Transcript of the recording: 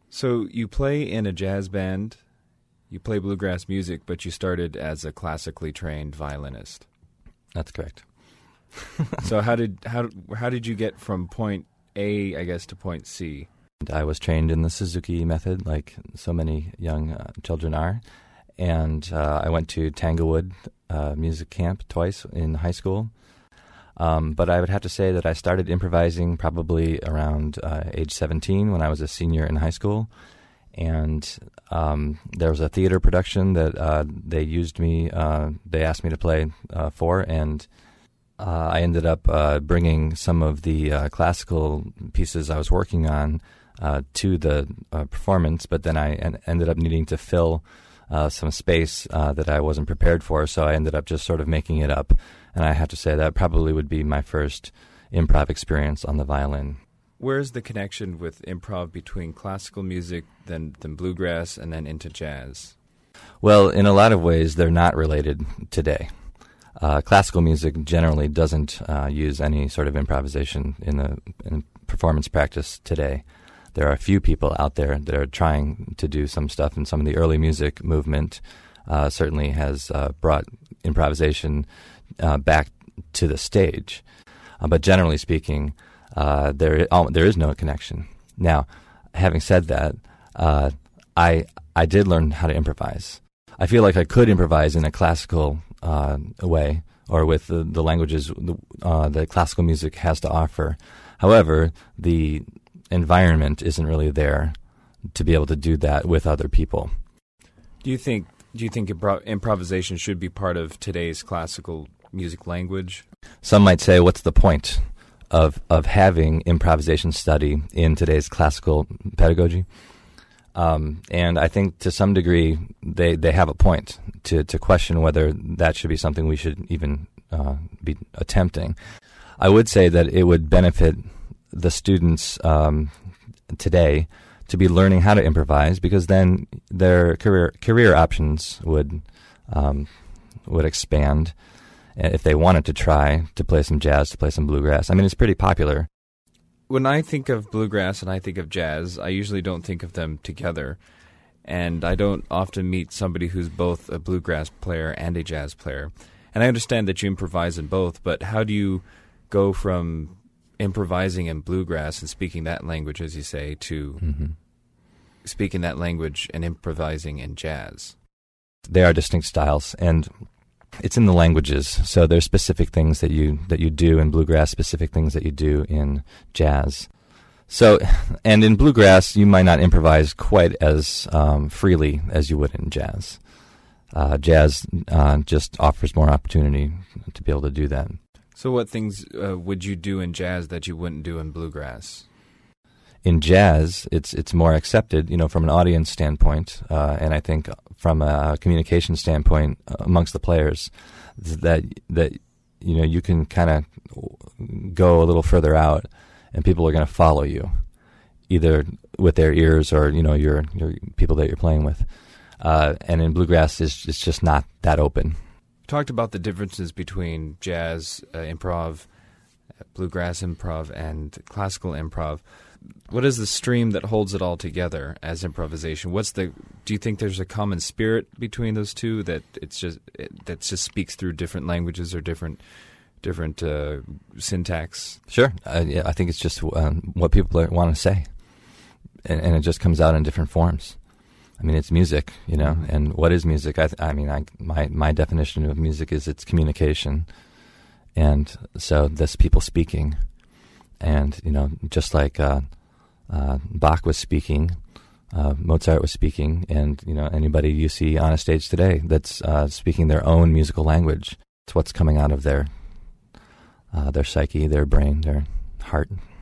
So you play in a jazz band, you play bluegrass music, but you started as a classically trained violinist. That's correct. So how did you get from point A, I guess, to point C? I was trained in the Suzuki method, like so many young children are, and I went to Tanglewood music camp twice in high school. But I would have to say that I started improvising probably around age 17 when I was a senior in high school. And there was a theater production that they asked me to play for, and I ended up bringing some of the classical pieces I was working on to the performance, but then I ended up needing to fill some space that I wasn't prepared for, so I ended up just sort of making it up. And I have to say that probably would be my first improv experience on the violin. Where's the connection with improv between classical music, then bluegrass, and then into jazz? Well, in a lot of ways, they're not related today. Classical music generally doesn't use any sort of improvisation in performance practice today. There are a few people out there that are trying to do some stuff, and some of the early music movement certainly has brought improvisation back to the stage. But generally speaking, there is no connection. Now, having said that, I did learn how to improvise. I feel like I could improvise in a classical way, or with the languages that classical music has to offer. However, the environment isn't really there to be able to do that with other people. Do you think improvisation should be part of today's classical music language? Some might say, what's the point of having improvisation study in today's classical pedagogy? And I think to some degree they have a point to question whether that should be something we should even be attempting. I would say that it would benefit the students today to be learning how to improvise, because then their career options would expand if they wanted to try to play some jazz, to play some bluegrass. I mean, it's pretty popular. When I think of bluegrass and I think of jazz, I usually don't think of them together. And I don't often meet somebody who's both a bluegrass player and a jazz player. And I understand that you improvise in both, but how do you go from improvising in bluegrass and speaking that language, as you say, to speaking that language and improvising in jazz? They are distinct styles, and it's in the languages. So there's specific things that you do in bluegrass, specific things that you do in jazz. So, and in bluegrass, you might not improvise quite as freely as you would in jazz. Jazz just offers more opportunity to be able to do that. So what things would you do in jazz that you wouldn't do in bluegrass? In jazz, it's more accepted, from an audience standpoint, and I think from a communication standpoint amongst the players, that you can kind of go a little further out, and people are going to follow you, either with their ears or your people that you're playing with. And in bluegrass, it's just not that open. Talked about the differences between jazz improv, bluegrass improv, and classical improv. What is the stream that holds it all together as improvisation? Do you think there's a common spirit between those two, that that just speaks through different languages or different syntax? Sure. I think it's just what people want to say, and it just comes out in different forms. I mean, it's music, and what is music? My definition of music is it's communication, and so that's people speaking, and just like Bach was speaking, Mozart was speaking, and anybody you see on a stage today that's speaking their own musical language. It's what's coming out of their psyche, their brain, their heart.